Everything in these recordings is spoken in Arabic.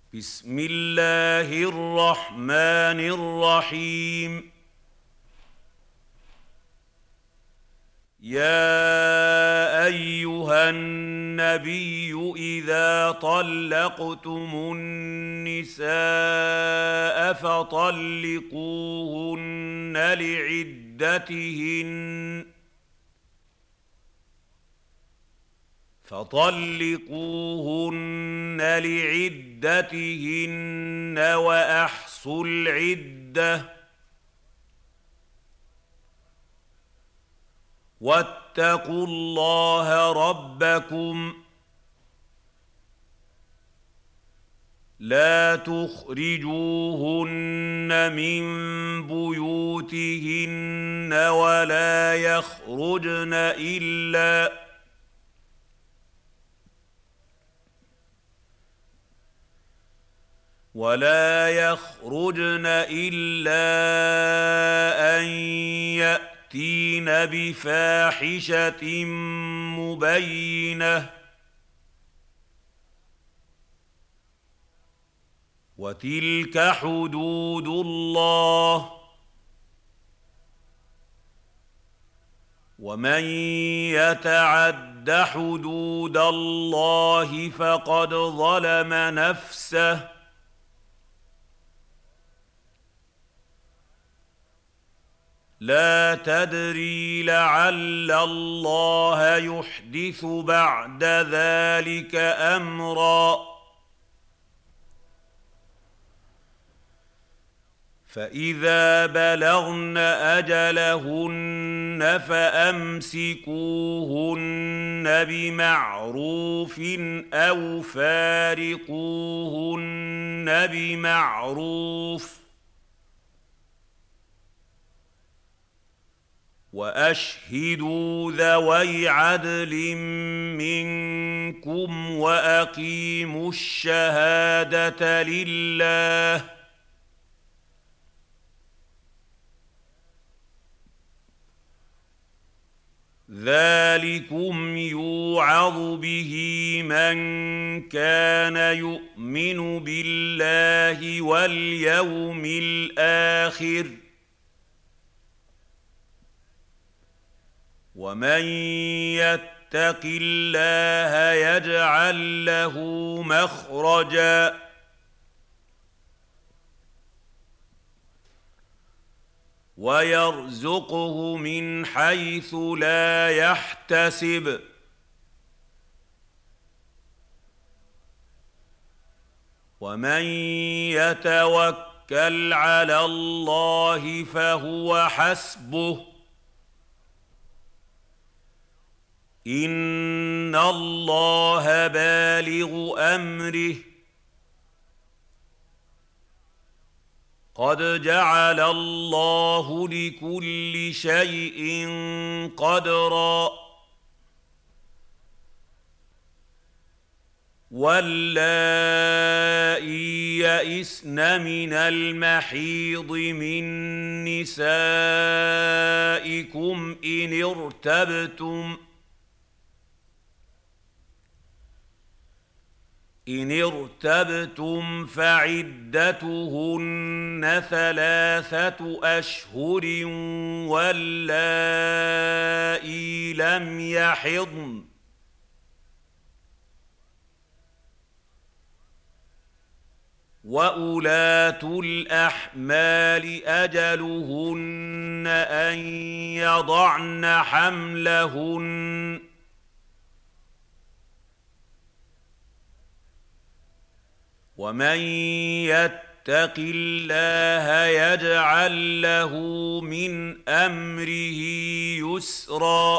بسم الله الرحمن الرحيم. يا أيها النبي إذا طلقتم النساء فطلقوهن لعدتهن وأحصوا العدة واتقوا الله ربكم لا تخرجوهن من بيوتهن ولا يخرجن إلا أن يأتين بفاحشة مبينة وتلك حدود الله ومن يتعد حدود الله فقد ظلم نفسه لا تدري لعل الله يحدث بعد ذلك أمرا فإذا بلغن أجلهن فأمسكوهن بمعروف أو فارقوهن بمعروف وأشهدوا ذوي عدل منكم وأقيموا الشهادة لله ذلكم يوعظ به من كان يؤمن بالله واليوم الآخر ومن يتق الله يجعل له مخرجا ويرزقه من حيث لا يحتسب ومن يتوكل على الله فهو حسبه إن الله بالغ أمره قد جعل الله لكل شيء قدرا واللائي يئسن من المحيض من نسائكم إن ارتبتم فعدتهن 3 أشهر واللائي لم يحضن وأولاة الأحمال أجلهن أن يضعن حملهن ومن يتق الله يجعل له من أمره يسرا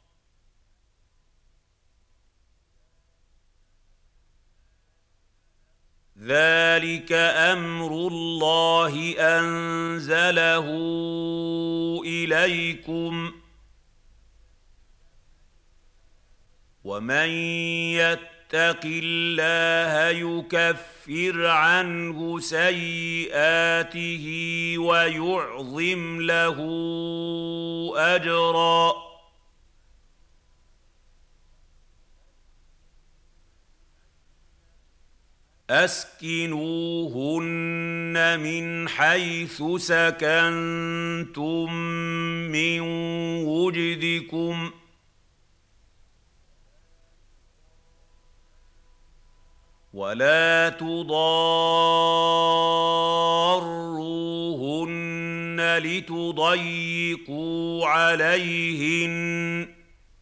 ذلك أمر الله أنزله إليكم ومن يتق الله يكفر عنه سيئاته ويعظم له أجرا أسكنوهن من حيث سكنتم من وجدكم ولا تضاروهن لتضيقوا عليهن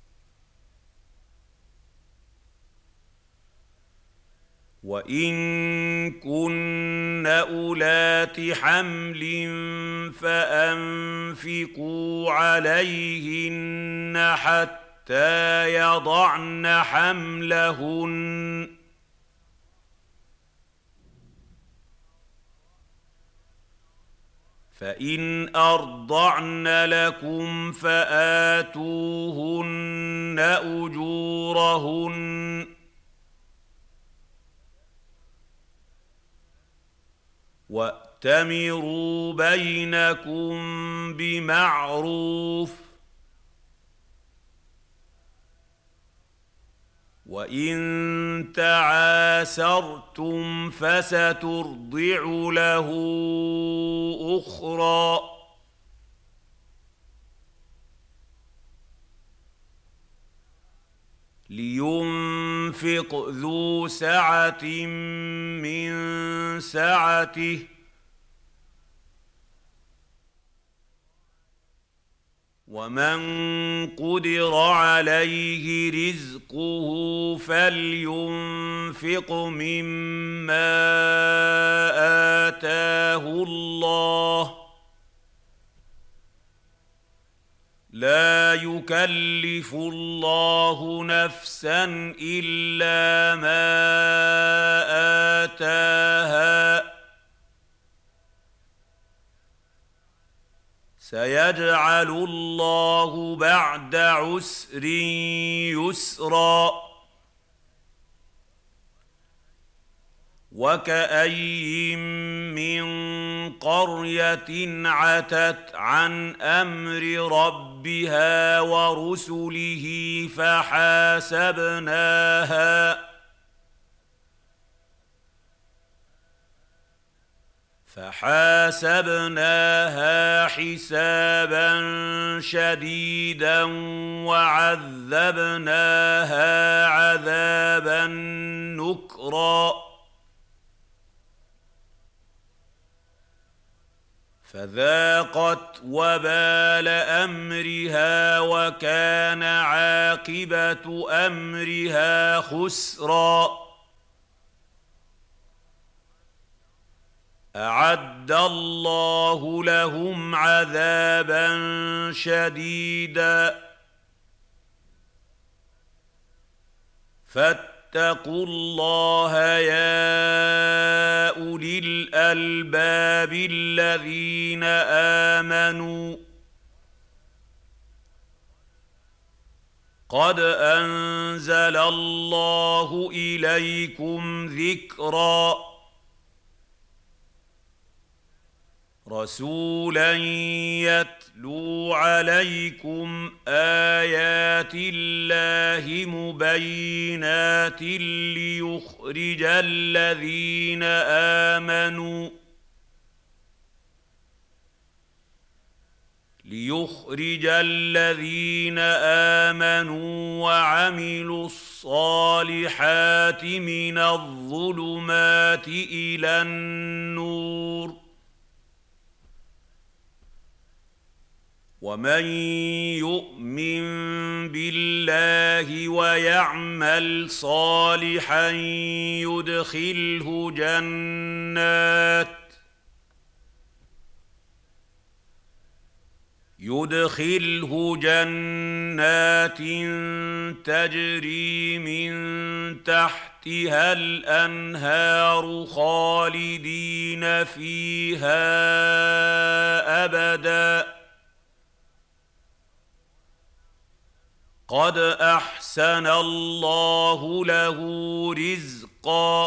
وإن كن أولات حمل فأنفقوا عليهن حتى يضعن حملهن فإن أرضعن لكم فآتوهن أجورهن وَأْتَمِرُوا بَيْنَكُم بِمَعْرُوفٍ وَإِن تَعَاسَرْتُمْ فَسَتُرْضِعُ لَهُ أُخْرَىٰ لينفق ذو سعة من سعته ومن قدر عليه رزقه فلينفق مما آتاه الله لا يكلف الله نفسا إلا ما آتاها سيجعل الله بعد عسر يسرا وكأين من قرية عتت عن أمر ربها ورسله فحاسبناها حسابا شديدا وعذبناها عذابا نكرا فذاقت وبال أمرها وكان عاقبة أمرها خسرا أعد الله لهم عذابا شديدا فاتقوا الله يا أولي الألباب الذين آمنوا قد أنزل الله إليكم ذكرا رسولا يتلو عليكم آيات الله مبينات ليخرج الذين آمنوا وعملوا الصالحات من الظلمات إلى النور ومن يؤمن بالله ويعمل صالحا يدخله جنات تجري من تحتها الأنهار خالدين فيها أبدا قد أحسن الله له رزقا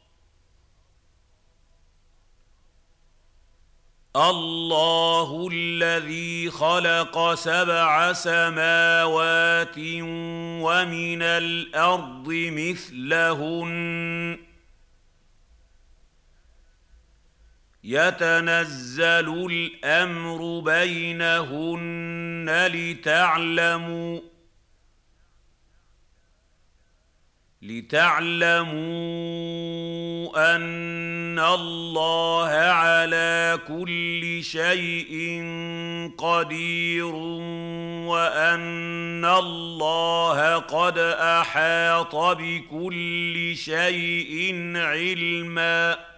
الله الذي خلق 7 سماوات ومن الأرض مثلهن يتنزل الأمر بينهن لتعلموا أن الله على كل شيء قدير وأن الله قد أحاط بكل شيء علما